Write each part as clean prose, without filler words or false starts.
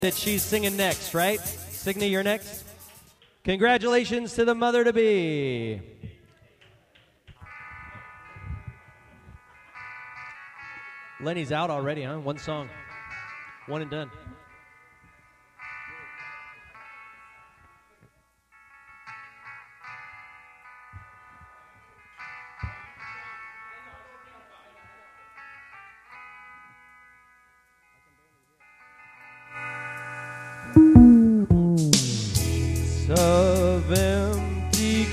that she's singing next, right? Signy, you're next. Congratulations to the mother-to-be. Lenny's out already, huh? One song. One and done. Of empty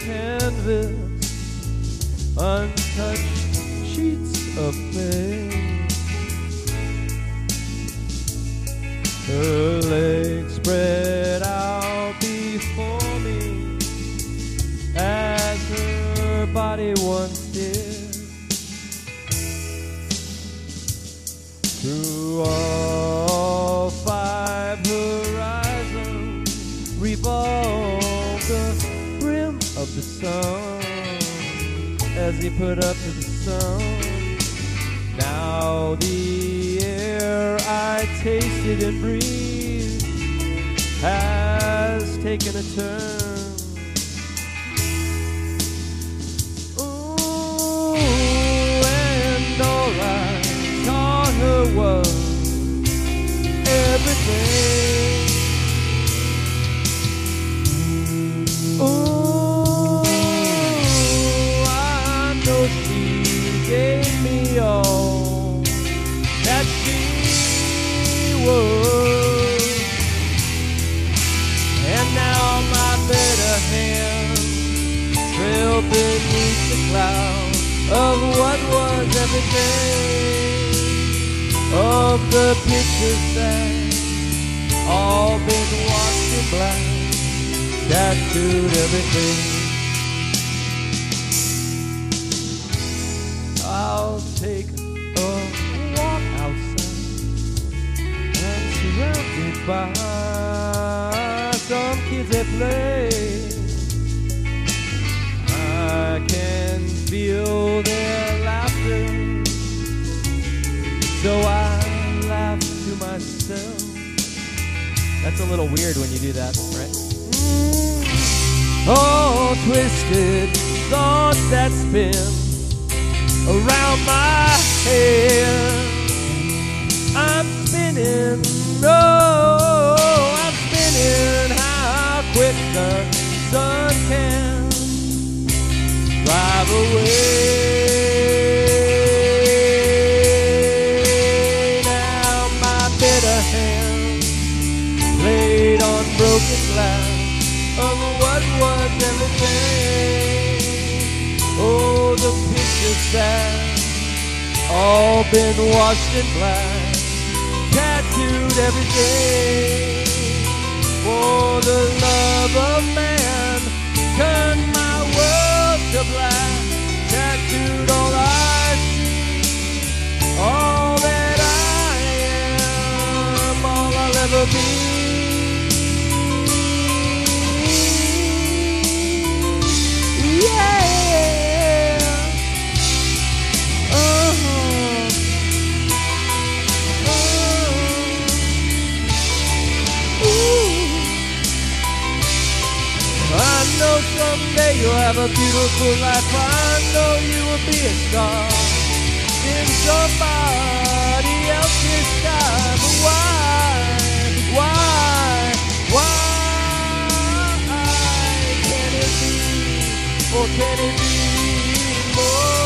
canvas, untouched sheets of pain, her legs spread out before me as her body once did. Through all five horizons revolve the brim of the sun as he put up to the sun. Now the air I tasted and breathed has taken a turn. Ooh, and all I taught her was everything. Ooh, I know she gave me all that she was, and now my better hand trailed beneath the cloud of what was everything, of the pictures that all been washed in black, tattooed everything. I'll take a walk outside and surrounded by some kids that play. I can feel their laughter, so I laugh to myself. That's a little weird when you do that, right? Oh, twisted thoughts that spin around my head. I'm spinning, oh, I'm spinning. How quick the sun can drive away. Now my bitter hand played on broken glass of what was everything. Oh, the pictures that all been washed in black, tattooed everything. For the love of man turned my world to black, tattooed all I see, all that I am, all I'll ever be. Someday you'll have a beautiful life. I know you will be a star in somebody else's sky. But why can it be, or can it be more?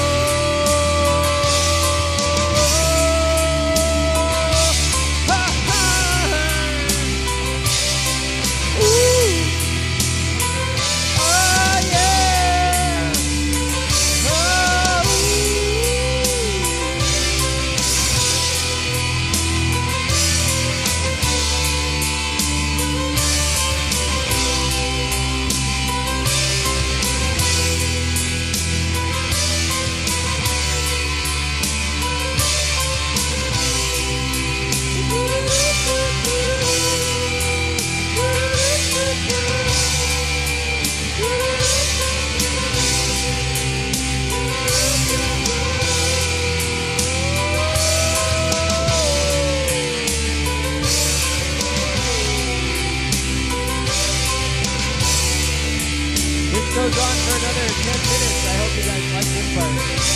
goes on for another 10 minutes. I hope you guys like this part.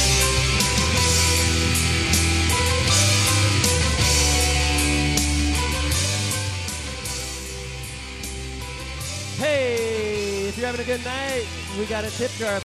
Hey, if you're having a good night, we got a tip jar.